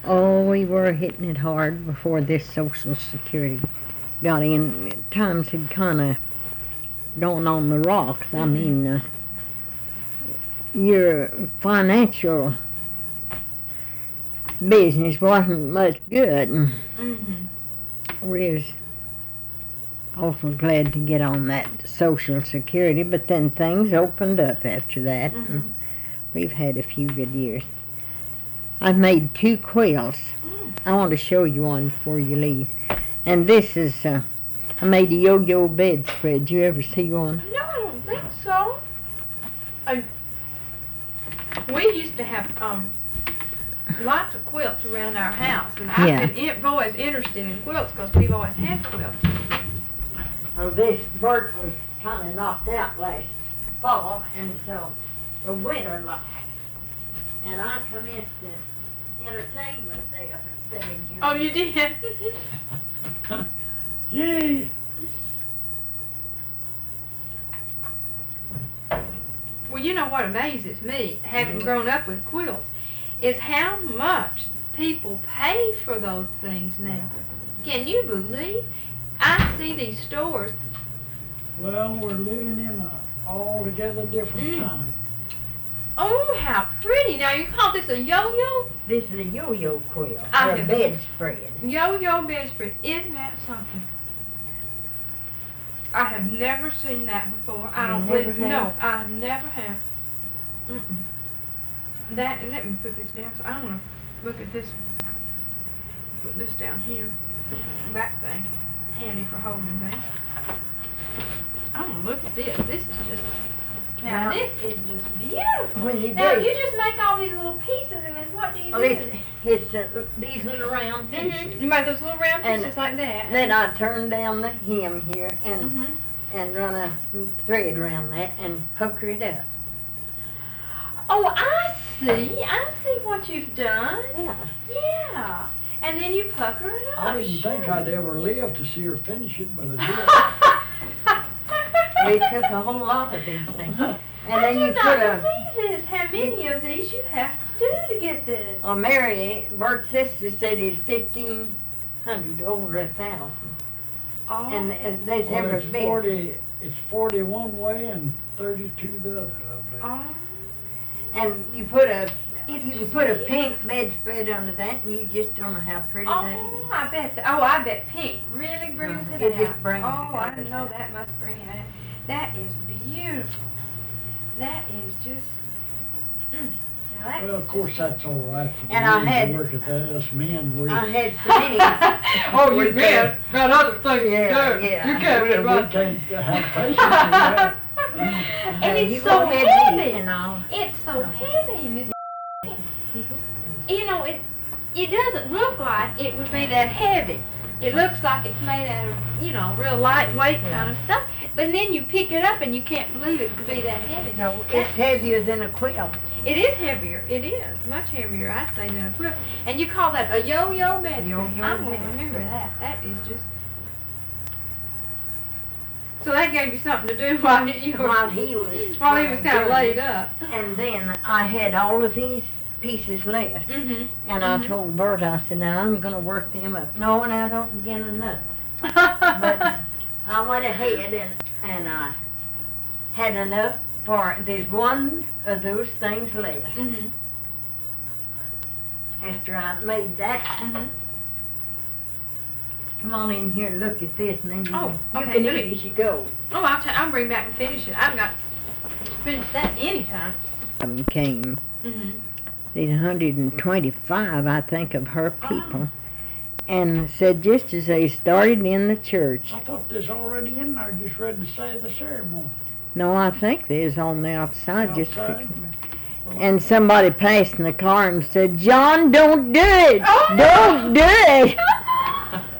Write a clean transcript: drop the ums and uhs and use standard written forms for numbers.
Oh, we were hitting it hard before this Social Security got in. Times had kind of gone on the rocks. I mean, your financial business wasn't much good. We was awful glad to get on that Social Security, but then things opened up after that. And we've had a few good years. I've made 2 quilts. I want to show you one before you leave. And this is, I made a yo-yo bedspread. You ever see one? No, I don't think so. We used to have lots of quilts around our house, and I've been always interested in quilts because we've always had quilts. Well, this bird was kind of knocked out last fall, and so the winter like. And I commenced to entertain myself instead of you. Oh, you did? Yay! Well, you know what amazes me, having grown up with quilts, is how much people pay for those things now. Can you believe? I see these stores. Well, we're living in a altogether different time. Oh, how pretty. Now, you call this a yo-yo? This is a yo-yo quilt, I or a have- bedspread. Yo-yo bedspread. Isn't that something? I have never seen that before. I don't never believe. have? No, I never have. That. Let me put this down. So I want to look at this. Put this down here. That thing, handy for holding things. I want to look at this. This is just. Now this is just beautiful. When you Now do- you just make all these little pieces, and then what do you Well, do? it's these little round pieces. You make those little round And pieces like that. Then I turn down the hem here and Mhm. run a thread around that and pucker it up. Oh, I see. I see what you've done. Yeah. Yeah. And then you pucker it up. I didn't think I'd ever live to see her finish it, but I We took a whole lot of these things. And I then do you not put a, believe this. How many of these you have to do to get this? Mary, Bert's sister said it's 1,500, over 1,000. Oh. And did. there's Well, ever it's been. 40. It's 40 one way and 32 the other. I believe. Oh. And you put a It's you can just put a beautiful. pink bedspread under that, and you just don't know how pretty that is. Oh, I bet. I bet pink really brings it It out. just brings oh, it out. I know that must bring it out. That is beautiful. That is just. Now that Well, is of course, just- that's all right for the And I women had- to work at that. Us men, we, I had so many. Oh, We you bet. Got other things Yeah, to do. yeah. You can't we get right. can't have patience for that. And You it's so go ahead and eat heavy. and all. It's so heavy, Miss. You know, it doesn't look like it would be that heavy. It looks like it's made out of, real lightweight kind of stuff. But then you pick it up and you can't believe it could be that heavy. No, it's heavier than a quilt. It is heavier. It is. Much heavier, I'd say, than a quilt. And you call that a yo-yo bed. Yo-yo I'm going to bed. remember that. That is just... So that gave you something to do while you were... While he was kind of laid up. And then I had all of these pieces left. Mm-hmm. And I told Bert, I said, now I'm going to work them up. No, and I don't get enough. But I went ahead and I had enough for, there's one of those things left. Mm-hmm. After I made that, Mm-hmm. come on in here and look at this, and then you, Oh, you okay, can let eat me- as you go. Oh, I'll bring back and finish it. I've got to finish that anytime. Came, Mm-hmm. these 125, I think, of her Oh. people, and said just as they started in the church. I thought this already in there. Just read the say of the ceremony. No, I think there's on the outside, just Outside? fixing it. And somebody passed in the car and said, John, don't do it! Oh, no. Don't do it!